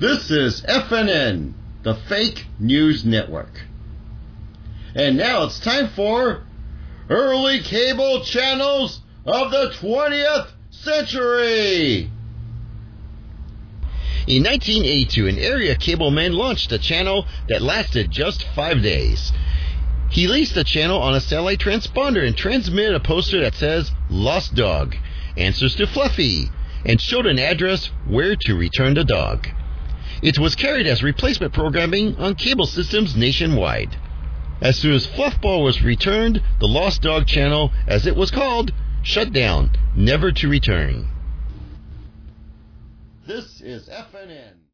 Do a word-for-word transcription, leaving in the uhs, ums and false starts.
This is F N N, the Fake News Network. And now it's time for Early Cable Channels of the twentieth Century. In nineteen eighty-two, an area cable man launched a channel that lasted just five days. He leased the channel on a satellite transponder and transmitted a poster that says, "Lost Dog, answers to Fluffy," and showed an address where to return the dog. It was carried as replacement programming on cable systems nationwide. As soon as Fluffball was returned, the Lost Dog channel, as it was called, shut down, never to return. This is F N N.